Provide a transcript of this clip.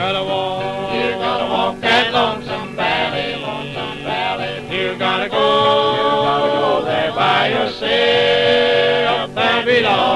You gotta walk that lonesome valley, lonesome valley. You gotta go there by yourself and be lost.